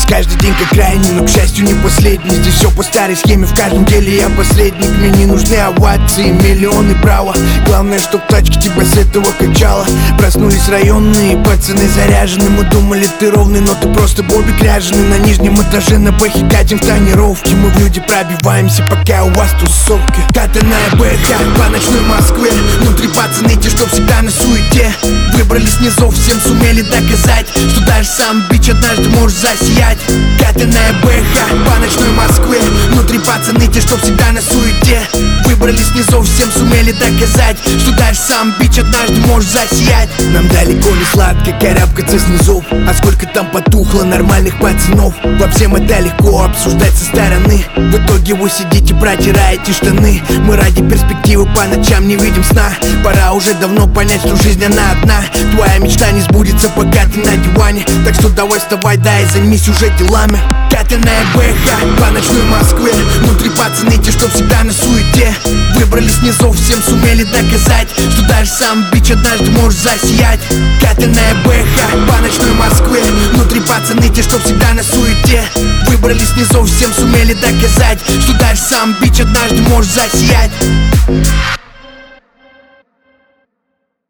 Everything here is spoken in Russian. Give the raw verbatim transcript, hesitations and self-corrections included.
Каждый день как крайний, но, к счастью, не последний. Здесь все по старой схеме, в каждом деле я посредник. Мне не нужны овации, миллионы права. Главное, чтоб тачки тебя с этого качало. Проснулись районные пацаны заряжены. Мы думали, ты ровный, но ты просто бобик ряженый. На нижнем этаже на бэхе катим в тонировке. Мы в люди пробиваемся, пока у вас тусовки. Катаная бэха по ночной Москве. Внутри пацаны те, что всегда на суете. Выбрались с низов, всем сумели доказать, что даже сам бич однажды может засиять. Катаная бэха по ночной Москве. Внутри пацаны те, что всегда на суете. Выбрались с низов, всем сумели доказать, что даже сам бич однажды может засиять. Нам далеко не сладко карабкаться с низов. А сколько там потухло нормальных пацанов. Во всем это легко обсуждать со стороны. В итоге вы сидите, протираете штаны. Мы ради перспективы по ночам не видим сна. Пора уже давно понять, что жизнь она одна. Твоя мечта не сбудется, пока ты на диване. Так что давай вставай, да и займись уже делами. Катаная бэха по ночной Москве. Внутри пацаны те, что всегда на суете. Выбрались с низов, всем сумели доказать, что даже сам бич однажды может засиять. Катаная бэха по ночной Москве. Внутри пацаны те, что всегда на суете. Выбрались с низов, всем сумели доказать, что даже сам бич однажды может засиять.